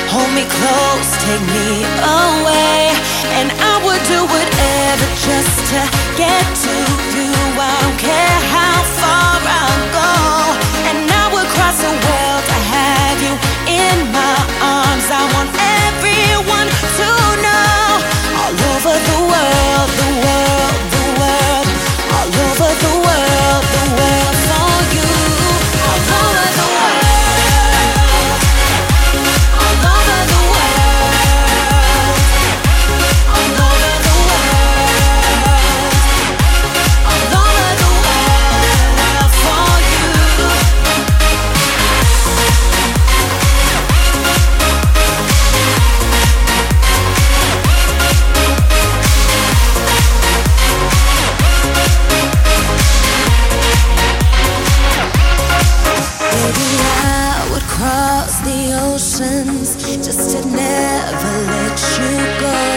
Hold me close, take me away, and I would do whatever just to get to you. I don't care how far I'll go, and I would cross the world to have you in my arms. I want everyone to know, all over the world, the world, the world, all over the world, the world for you, all over the world. Cross the oceans just to never let you go.